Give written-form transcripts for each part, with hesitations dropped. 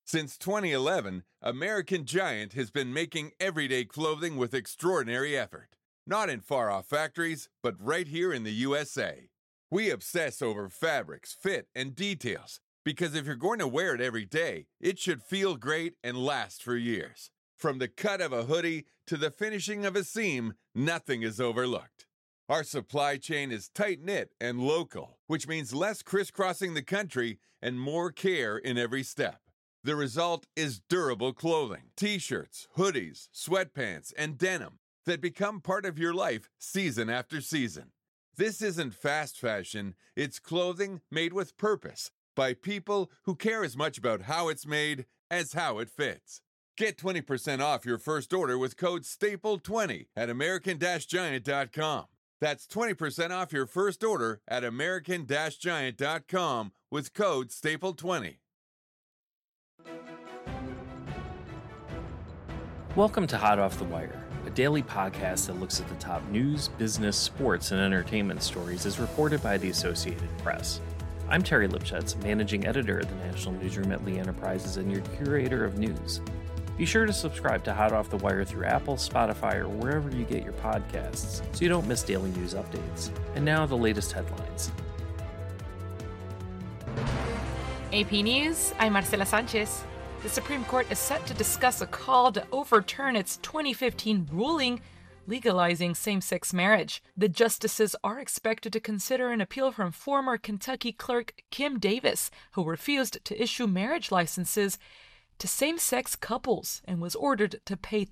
Since 2011, American Giant has been making everyday clothing with extraordinary effort. Not in far-off factories, but right here in the USA. We obsess over fabrics, fit, and details, because if you're going to wear it every day, it should feel great and last for years. From the cut of a hoodie to the finishing of a seam, nothing is overlooked. Our supply chain is tight-knit and local, which means less crisscrossing the country and more care in every step. The result is durable clothing, t-shirts, hoodies, sweatpants, and denim that become part of your life season after season. This isn't fast fashion, it's clothing made with purpose by people who care as much about how it's made as how it fits. Get 20% off your first order with code STAPLE20 at American-Giant.com. That's 20% off your first order at American-Giant.com with code STAPLE20. Welcome to Hot Off the Wire, a daily podcast that looks at the top news, business, sports, and entertainment stories as reported by the Associated Press. I'm Terry Lipschutz, managing editor at the National Newsroom at Lee Enterprises and your curator of news. Be sure to subscribe to Hot Off the Wire through Apple, Spotify, or wherever you get your podcasts so you don't miss daily news updates. And now the latest headlines. AP News, I'm Marcela Sanchez. The Supreme Court is set to discuss a call to overturn its 2015 ruling legalizing same-sex marriage. The justices are expected to consider an appeal from former Kentucky clerk Kim Davis, who refused to issue marriage licenses to same-sex couples and was ordered to pay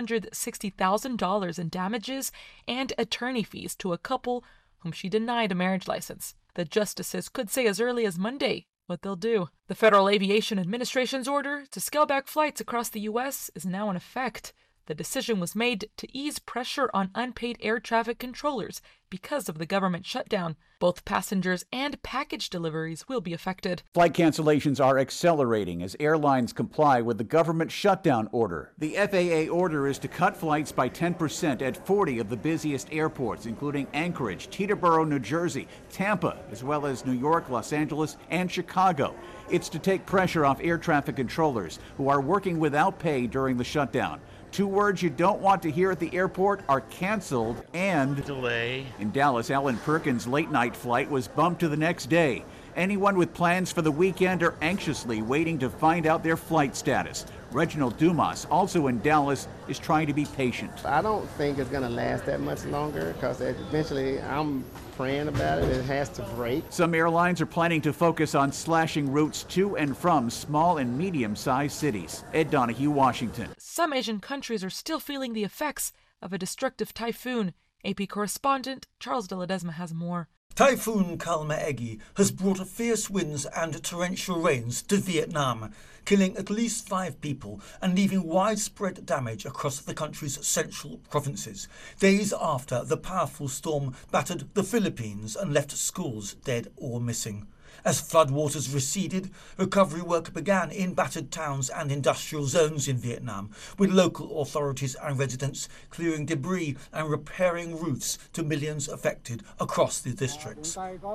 $360,000 in damages and attorney fees to a couple whom she denied a marriage license. The justices could say as early as Monday what they'll do. The Federal Aviation Administration's order to scale back flights across the U.S. is now in effect. The decision was made to ease pressure on unpaid air traffic controllers because of the government shutdown. Both passengers and package deliveries will be affected. Flight cancellations are accelerating as airlines comply with the government shutdown order. The FAA order is to cut flights by 10% at 40 of the busiest airports, including Anchorage, Teterboro, New Jersey, Tampa, as well as New York, Los Angeles, and Chicago. It's to take pressure off air traffic controllers who are working without pay during the shutdown. Two words you don't want to hear at the airport are canceled and delay. In Dallas, Alan Perkins' late-night flight was bumped to the next day. Anyone with plans for the weekend are anxiously waiting to find out their flight status. Reginald Dumas, also in Dallas, is trying to be patient. I don't think it's going to last that much longer because eventually I'm praying about it. It has to break. Some airlines are planning to focus on slashing routes to and from small and medium-sized cities. Ed Donahue, Washington. Some Asian countries are still feeling the effects of a destructive typhoon. AP correspondent Charles de Ledesma has more. Typhoon Kalma-Egi has brought fierce winds and torrential rains to Vietnam, killing at least 5 people and leaving widespread damage across the country's central provinces, days after the powerful storm battered the Philippines and left schools dead or missing. As floodwaters receded, recovery work began in battered towns and industrial zones in Vietnam, with local authorities and residents clearing debris and repairing roofs to millions affected across the districts.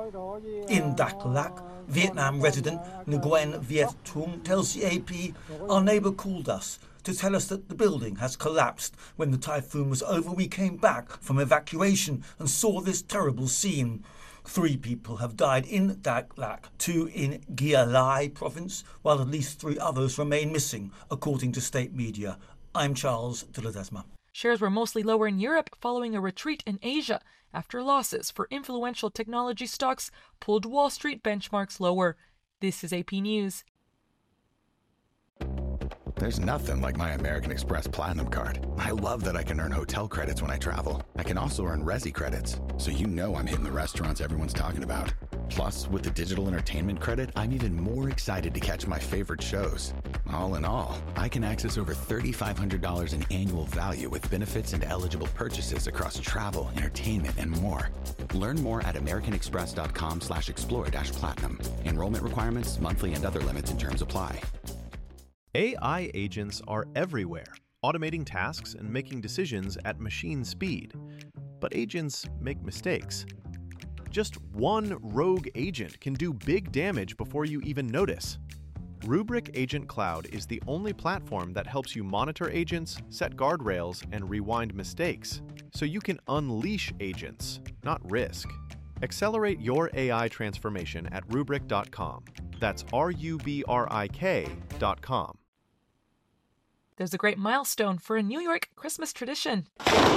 In Dak Lak, Vietnam resident Nguyen Viet Trung tells the AP, "Our neighbour called us to tell us that the building has collapsed. When the typhoon was over, we came back from evacuation and saw this terrible scene." 3 people have died in Dak Lak, 2 in Gia Lai province, while at least 3 others remain missing, according to state media. I'm Charles de Ledesma. Shares were mostly lower in Europe following a retreat in Asia after losses for influential technology stocks pulled Wall Street benchmarks lower. This is AP News. There's nothing like my American Express Platinum Card. I love that I can earn hotel credits when I travel. I can also earn Resi credits, so you know I'm hitting the restaurants everyone's talking about. Plus, with the digital entertainment credit, I'm even more excited to catch my favorite shows. All in all, I can access over $3,500 in annual value with benefits and eligible purchases across travel, entertainment, and more. Learn more at americanexpress.com/explore-platinum. Enrollment requirements, monthly and other limits and terms apply. AI agents are everywhere, automating tasks and making decisions at machine speed. But agents make mistakes. Just one rogue agent can do big damage before you even notice. Rubrik Agent Cloud is the only platform that helps you monitor agents, set guardrails, and rewind mistakes, so you can unleash agents, not risk. Accelerate your AI transformation at Rubrik.com. That's RUBRIK.com. There's a great milestone for a New York Christmas tradition.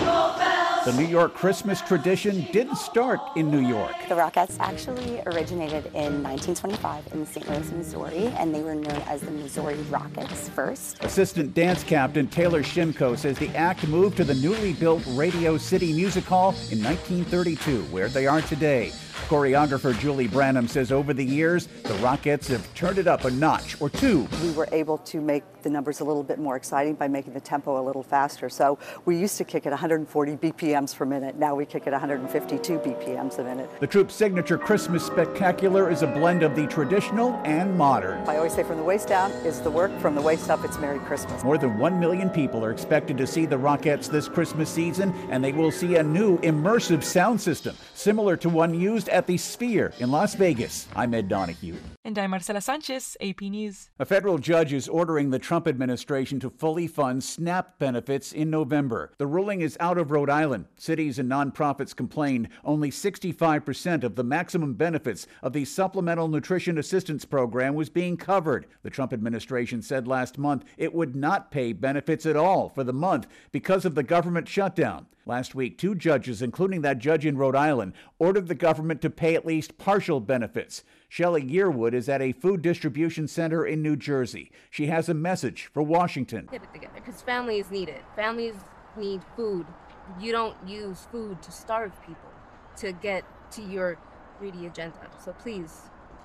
The New York Christmas tradition didn't start in New York. The Rockettes actually originated in 1925 in St. Louis, Missouri, and they were known as the Missouri Rockets first. Assistant dance captain Taylor Shimko says the act moved to the newly built Radio City Music Hall in 1932, where they are today. Choreographer Julie Branham says over the years, the Rockettes have turned it up a notch or two. We were able to make the numbers a little bit more exciting by making the tempo a little faster. So we used to kick at 140 BPMs per minute. Now we kick at 152 BPMs a minute. The troupe's signature Christmas spectacular is a blend of the traditional and modern. I always say from the waist down is the work, from the waist up it's Merry Christmas. More than 1 million people are expected to see the Rockettes this Christmas season, and they will see a new immersive sound system, similar to one used at the Sphere in Las Vegas. I'm Ed Donahue. And I'm Marcela Sanchez, AP News. A federal judge is ordering the Trump administration to fully fund SNAP benefits in November. The ruling is out of Rhode Island. Cities and nonprofits complained only 65% of the maximum benefits of the Supplemental Nutrition Assistance Program was being covered. The Trump administration said last month it would not pay benefits at all for the month because of the government shutdown. Last week, 2 judges, including that judge in Rhode Island, ordered the government to pay at least partial benefits. Shelley Yearwood is at a food distribution center in New Jersey. She has a message for Washington. Get it together, because families need it. Families need food. You don't use food to starve people, to get to your greedy agenda. So please,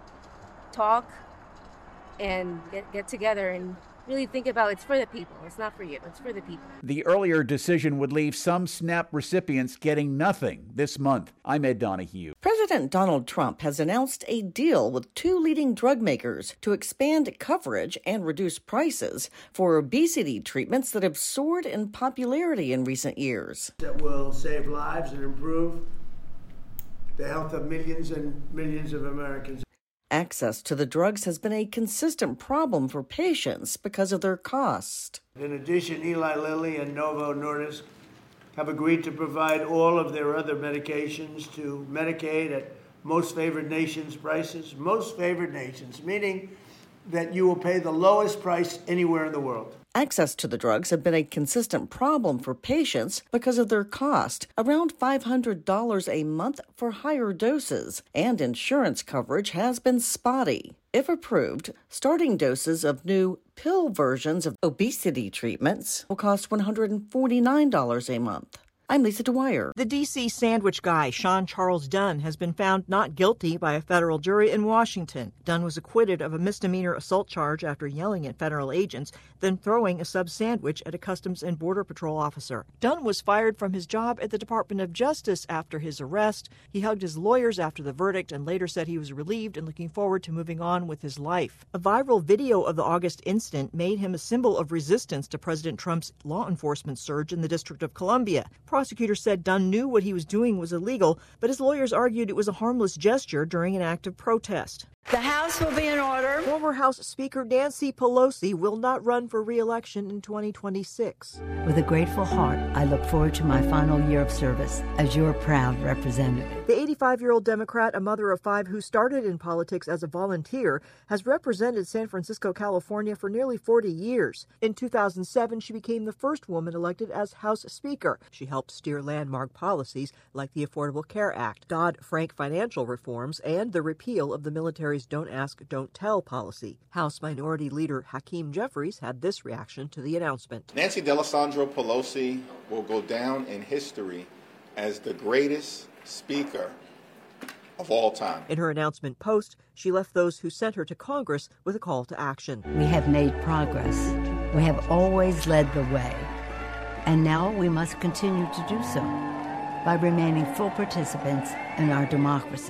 talk and get together and really think about it's for the people. It's not for you. It's for the people. The earlier decision would leave some SNAP recipients getting nothing this month. I'm Ed Donahue. President Donald Trump has announced a deal with 2 leading drug makers to expand coverage and reduce prices for obesity treatments that have soared in popularity in recent years. That will save lives and improve the health of millions and millions of Americans. Access to the drugs has been a consistent problem for patients because of their cost. In addition, Eli Lilly and Novo Nordisk have agreed to provide all of their other medications to Medicaid at most favored nations prices. Most favored nations, meaning that you will pay the lowest price anywhere in the world. Access to the drugs have been a consistent problem for patients because of their cost, around $500 a month for higher doses, and insurance coverage has been spotty. If approved, starting doses of new pill versions of obesity treatments will cost $149 a month. I'm Lisa Dwyer. The D.C. sandwich guy, Sean Charles Dunn, has been found not guilty by a federal jury in Washington. Dunn was acquitted of a misdemeanor assault charge after yelling at federal agents, then throwing a sub sandwich at a Customs and Border Patrol officer. Dunn was fired from his job at the Department of Justice after his arrest. He hugged his lawyers after the verdict and later said he was relieved and looking forward to moving on with his life. A viral video of the August incident made him a symbol of resistance to President Trump's law enforcement surge in the District of Columbia. Prosecutors said Dunn knew what he was doing was illegal, but his lawyers argued it was a harmless gesture during an act of protest. The House will be in order. Former House Speaker Nancy Pelosi will not run for re-election in 2026. With a grateful heart, I look forward to my final year of service as your proud representative. The 85-year-old Democrat, a mother of 5 who started in politics as a volunteer, has represented San Francisco, California for nearly 40 years. In 2007, she became the first woman elected as House Speaker. She helped steer landmark policies like the Affordable Care Act, Dodd-Frank financial reforms, and the repeal of the military's Don't Ask, Don't Tell policy. House Minority Leader Hakeem Jeffries had this reaction to the announcement. Nancy D'Alessandro Pelosi will go down in history as the greatest speaker of all time. In her announcement post, she left those who sent her to Congress with a call to action. We have made progress. We have always led the way. And now we must continue to do so by remaining full participants in our democracy.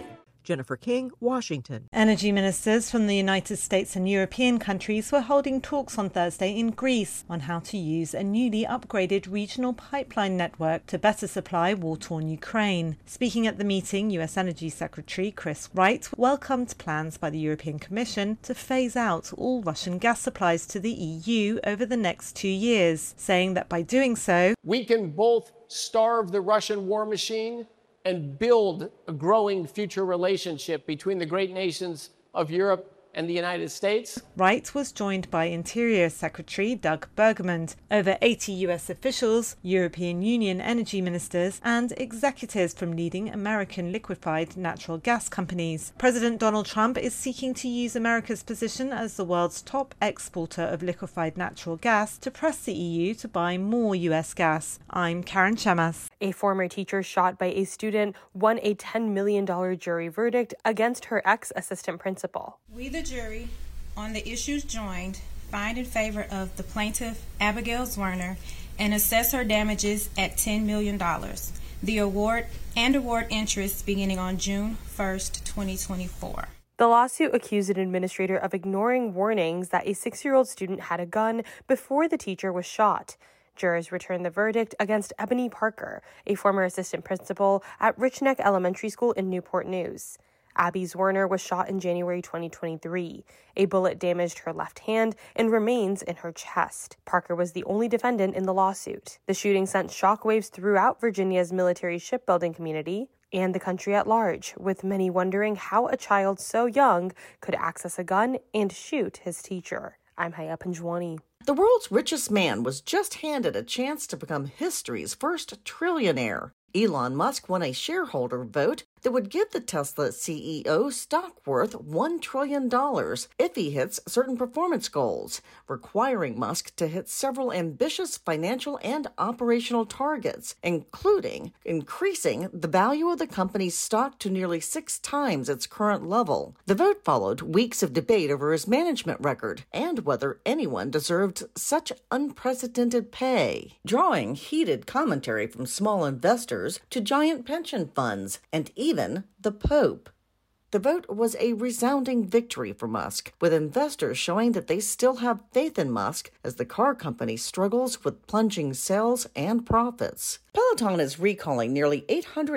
Jennifer King, Washington. Energy ministers from the United States and European countries were holding talks on Thursday in Greece on how to use a newly upgraded regional pipeline network to better supply war-torn Ukraine. Speaking at the meeting, U.S. Energy Secretary Chris Wright welcomed plans by the European Commission to phase out all Russian gas supplies to the EU over the next 2 years, saying that by doing so, we can both starve the Russian war machine and build a growing future relationship between the great nations of Europe and the United States. Wright was joined by Interior Secretary Doug Burgum, over 80 U.S. officials, European Union energy ministers, and executives from leading American liquefied natural gas companies. President Donald Trump is seeking to use America's position as the world's top exporter of liquefied natural gas to press the EU to buy more U.S. gas. I'm Karen Chamas. A former teacher shot by a student won a $10 million jury verdict against her ex-assistant principal. We, the jury, on the issues joined, find in favor of the plaintiff, Abigail Zwerner, and assess her damages at $10 million. The award interest beginning on June 1st, 2024. The lawsuit accused an administrator of ignoring warnings that a 6-year-old student had a gun before the teacher was shot. Jurors returned the verdict against Ebony Parker, a former assistant principal at Rich Neck Elementary School in Newport News. Abby Zwerner was shot in January 2023. A bullet damaged her left hand and remains in her chest. Parker was the only defendant in the lawsuit. The shooting sent shockwaves throughout Virginia's military shipbuilding community and the country at large, with many wondering how a child so young could access a gun and shoot his teacher. I'm Haya Panjwani. The world's richest man was just handed a chance to become history's first trillionaire. Elon Musk won a shareholder vote that would give the Tesla CEO stock worth $1 trillion if he hits certain performance goals, requiring Musk to hit several ambitious financial and operational targets, including increasing the value of the company's stock to nearly 6 times its current level. The vote followed weeks of debate over his management record and whether anyone deserved such unprecedented pay, drawing heated commentary from small investors to giant pension funds and even the Pope. The vote was a resounding victory for Musk, with investors showing that they still have faith in Musk as the car company struggles with plunging sales and profits. Peloton is recalling nearly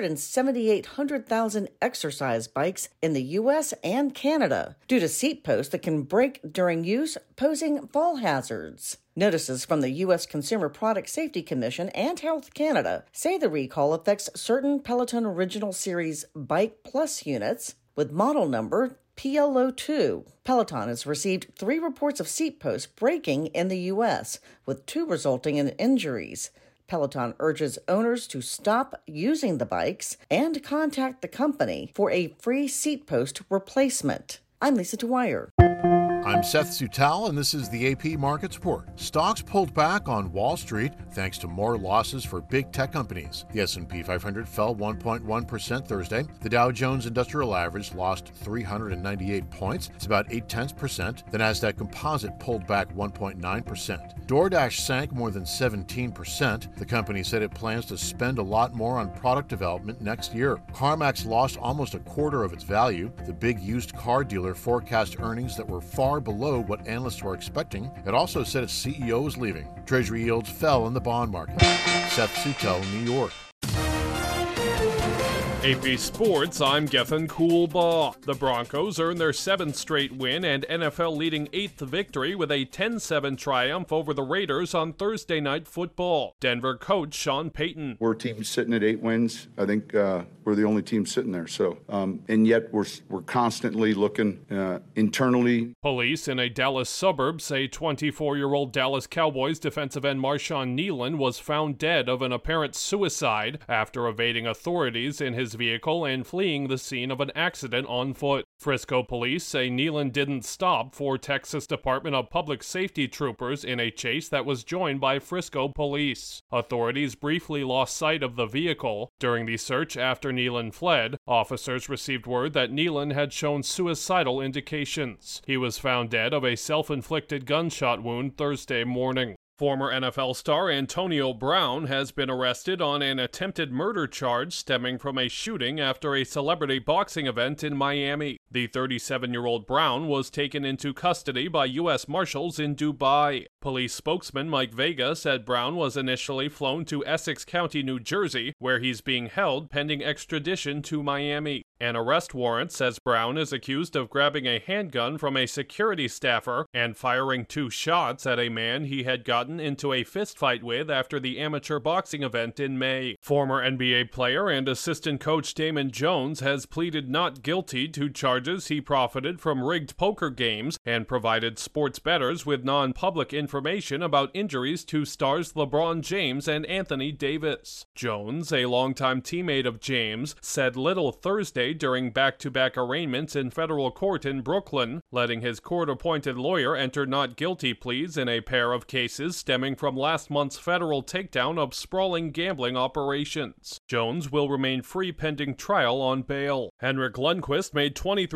878,000 exercise bikes in the U.S. and Canada due to seat posts that can break during use, posing fall hazards. Notices from the U.S. Consumer Product Safety Commission and Health Canada say the recall affects certain Peloton Original Series Bike Plus units with model number PLO2. Peloton has received 3 reports of seat posts breaking in the U.S., with 2 resulting in injuries. Peloton urges owners to stop using the bikes and contact the company for a free seat post replacement. I'm Lisa Dwyer. I'm Seth Sutal, and this is the AP Markets Report. Stocks pulled back on Wall Street thanks to more losses for big tech companies. The S&P 500 fell 1.1% Thursday. The Dow Jones Industrial Average lost 398 points. It's about 0.8%. The Nasdaq Composite pulled back 1.9%. DoorDash sank more than 17%. The company said it plans to spend a lot more on product development next year. CarMax lost almost a quarter of its value. The big used car dealer forecast earnings that were far below what analysts were expecting. It also said its CEO is leaving. Treasury yields fell in the bond market. Seth Sutel, New York. AP Sports, I'm Gethin Coolbaugh. The Broncos earned their 7th straight win and NFL-leading 8th victory with a 10-7 triumph over the Raiders on Thursday Night Football. Denver coach Sean Payton. We're a team sitting at 8 wins. I think we're the only team sitting there. So, and yet we're constantly looking internally. Police in a Dallas suburb say 24-year-old Dallas Cowboys defensive end Marshawn Kneeland was found dead of an apparent suicide after evading authorities in his vehicle and fleeing the scene of an accident on foot. Frisco police say Kneeland didn't stop for Texas Department of Public Safety troopers in a chase that was joined by Frisco police. Authorities briefly lost sight of the vehicle. During the search after Kneeland fled, officers received word that Kneeland had shown suicidal indications. He was found dead of a self-inflicted gunshot wound Thursday morning. Former NFL star Antonio Brown has been arrested on an attempted murder charge stemming from a shooting after a celebrity boxing event in Miami. The 37-year-old Brown was taken into custody by U.S. Marshals in Dubai. Police spokesman Mike Vega said Brown was initially flown to Essex County, New Jersey, where he's being held pending extradition to Miami. An arrest warrant says Brown is accused of grabbing a handgun from a security staffer and firing 2 shots at a man he had gotten into a fistfight with after the amateur boxing event in May. Former NBA player and assistant coach Damon Jones has pleaded not guilty to charges he profited from rigged poker games and provided sports bettors with non-public information about injuries to stars LeBron James and Anthony Davis. Jones, a longtime teammate of James, said little Thursday during back-to-back arraignments in federal court in Brooklyn, letting his court-appointed lawyer enter not guilty pleas in a pair of cases stemming from last month's federal takedown of sprawling gambling operations. Jones will remain free pending trial on bail. Henrik Lundqvist made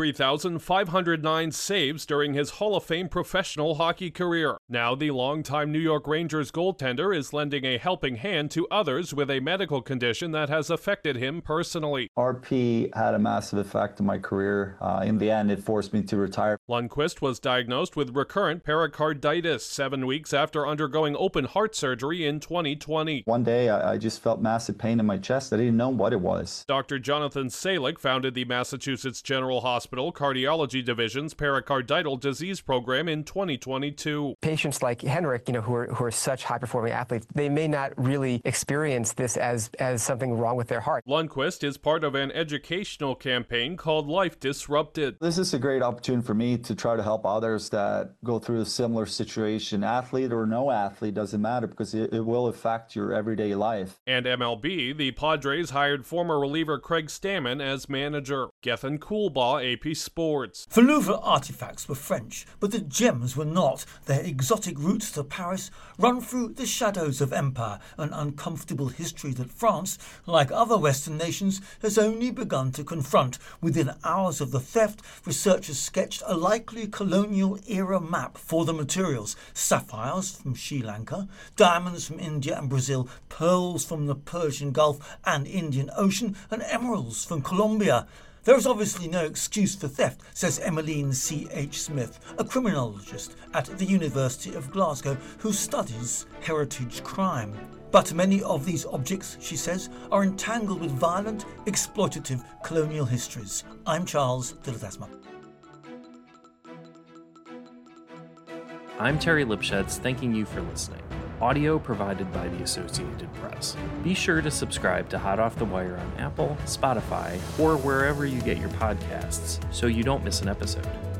23,509 saves during his Hall of Fame professional hockey career. Now the longtime New York Rangers goaltender is lending a helping hand to others with a medical condition that has affected him personally. RP had a massive effect on my career. In the end, it forced me to retire. Lundqvist was diagnosed with recurrent pericarditis 7 weeks after undergoing open heart surgery in 2020. One day, I just felt massive pain in my chest. I didn't know what it was. Dr. Jonathan Salick founded the Massachusetts General Hospital Cardiology Division's pericardital disease program in 2022. Patients like Henrik, who are such high-performing athletes, they may not really experience this as something wrong with their heart. Lundqvist is part of an educational campaign called Life Disrupted. This is a great opportunity for me to try to help others that go through a similar situation. Athlete or no athlete, doesn't matter, because it will affect your everyday life. And MLB, the Padres hired former reliever Craig Stammen as manager. Gethin Coolbaugh, AP Sports. The Louvre artifacts were French, but the gems were not. Their exotic routes to Paris run through the shadows of empire, an uncomfortable history that France, like other Western nations, has only begun to confront. Within hours of the theft, researchers sketched a likely colonial-era map for the materials. Sapphires from Sri Lanka, diamonds from India and Brazil, pearls from the Persian Gulf and Indian Ocean, and emeralds from Colombia. There is obviously no excuse for theft, says Emmeline C.H. Smith, a criminologist at the University of Glasgow who studies heritage crime. But many of these objects, she says, are entangled with violent, exploitative colonial histories. I'm Charles de Ledesma. I'm Terry Lipschutz, thanking you for listening. Audio provided by the Associated Press. Be sure to subscribe to Hot Off the Wire on Apple, Spotify, or wherever you get your podcasts so you don't miss an episode.